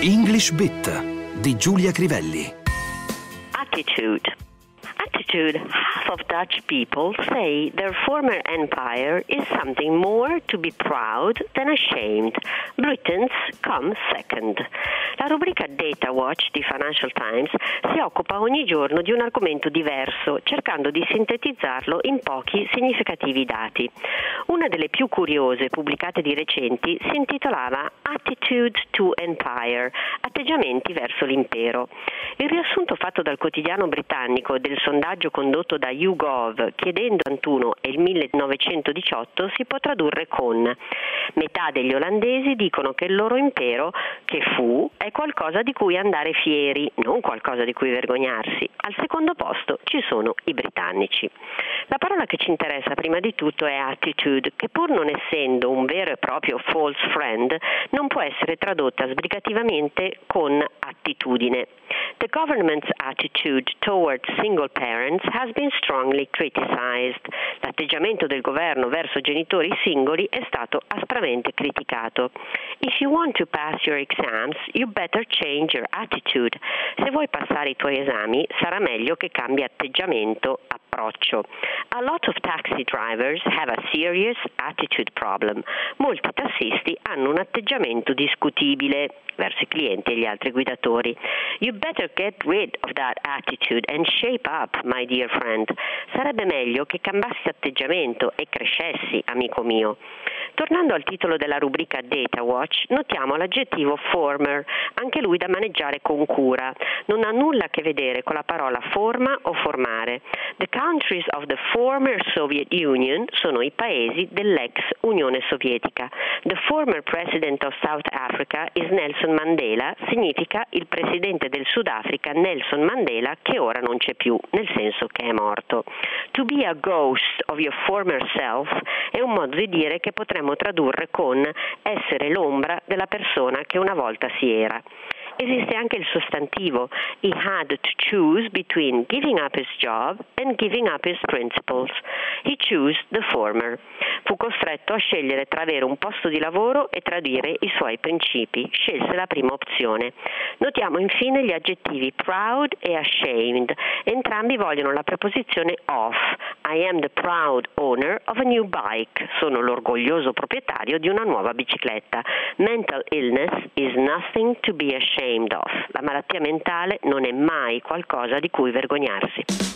English Bit di Giulia Crivelli. Attitude. Half of Dutch people say their former empire is something more to be proud than ashamed. Britons come second. La rubrica Data Watch di Financial Times si occupa ogni giorno di un argomento diverso, cercando di sintetizzarlo in pochi significativi dati. Una delle più curiose pubblicate di recenti si intitolava Attitude to Empire, atteggiamenti verso l'impero. Il riassunto fatto dal quotidiano britannico del sondaggio condotto da YouGov chiedendo 81 e il 1918 si può tradurre con: metà degli olandesi dicono che il loro impero, che fu, è qualcosa di cui andare fieri, non qualcosa di cui vergognarsi. Al secondo posto ci sono i britannici. La parola che ci interessa prima di tutto è attitude, che pur non essendo un vero e proprio false friend, non può essere tradotta sbrigativamente con attitudine. The government's attitude towards single parents has been strongly criticized. L'atteggiamento del governo verso genitori singoli è stato aspramente criticato. If you want to pass your exams, you better change your attitude. Se vuoi passare i tuoi esami, sarà meglio che cambi atteggiamento, approccio. A lot of taxi drivers have a serious attitude problem. Molti tassisti hanno un atteggiamento discutibile verso i clienti e gli altri guidatori. You better get rid of that attitude and shape up, my dear friend. Sarebbe meglio che cambiassi atteggiamento e crescessi, amico mio. Tornando al titolo della rubrica Data Watch, notiamo l'aggettivo former, anche lui da maneggiare con cura. Non ha nulla a che vedere con la parola forma o formare. The countries of the former Soviet Union sono i paesi dell'ex Unione Sovietica. The former president of South Africa is Nelson Mandela, significa il presidente del Sudafrica Nelson Mandela che ora non c'è più, nel senso che è morto. To be a ghost of your former self è un modo di dire che potremmo tradurre con essere l'ombra della persona che una volta si era. Esiste anche il sostantivo. He had to choose between giving up his job and giving up his principles. He chose the former. Fu costretto a scegliere tra avere un posto di lavoro e tradire i suoi principi. Scelse la prima opzione. Notiamo infine gli aggettivi proud e ashamed. Entrambi vogliono la preposizione of. I am the proud owner of a new bike. Sono l'orgoglioso proprietario di una nuova bicicletta. Mental illness is nothing to be ashamed of. La malattia mentale non è mai qualcosa di cui vergognarsi.